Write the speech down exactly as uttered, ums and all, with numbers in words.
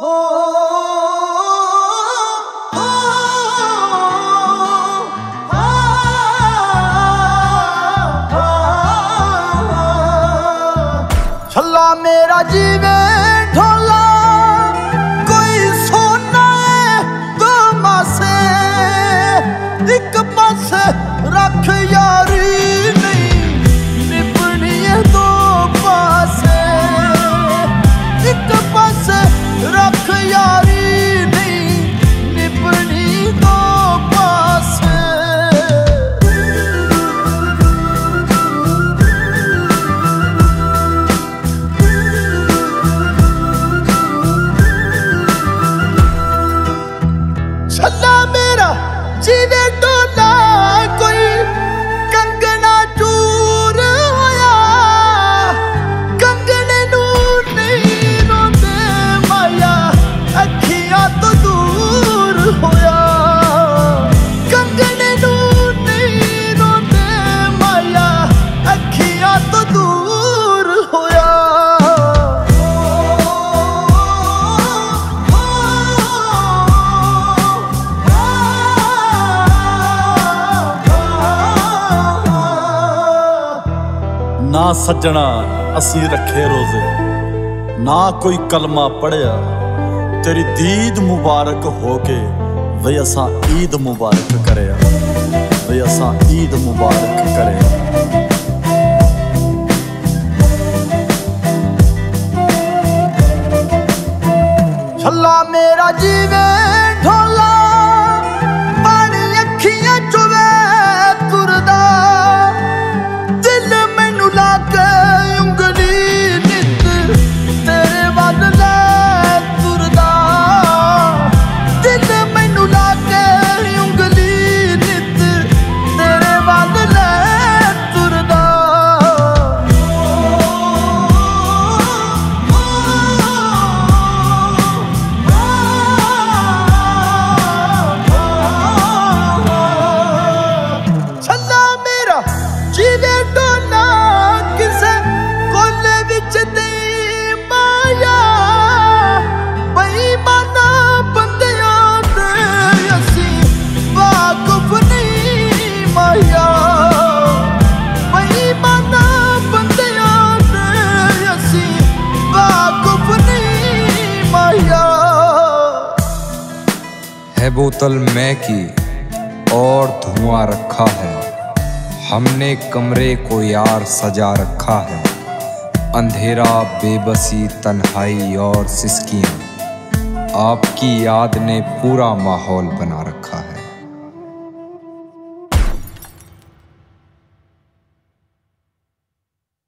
छल्ला मेरा जीवे ढोला कोई सोना है दो मासे एक पासे रख यारी नहीं निपनी है दो पासे एक पासे रख यारी नहीं निपनी दो पासे। छल्ला मेरा जीवे ढोला कोई कंगना चूर होया कंगने नू नहीं रोंदे माया अखियां तो दूर होया कंगने नू नहीं रोंदे माया अखियां तो दूर होया। ना सज्जना असी रखे रोजे ना कोई कलमा पढ़िया तेरी दीद मुबारक होके वे असा ईद मुबारक करे वे असा ईद मुबारक करे। छल्ला मेरा जीवे ढोला पानी अखियां चुवे तुरदा दिल मैनू लाके उंगली नित तेरे वल लै तुरदा दिल मैनू लाके उंगली नित तेरे वल लै तुरदा। छल्ला मेरा जीवे ढोला किसे कोले विच दी माया बेईमाना बंदियां ते असी वाकुफ नहीं माया बेईमाना बंदियां ते असी वाकुफ नहीं माया। है बोतल मैं की और धुआं रखा है हमने कमरे को यार सजा रखा है अंधेरा बेबसी तन्हाई और सिसकियां आपकी याद ने पूरा माहौल बना रखा है।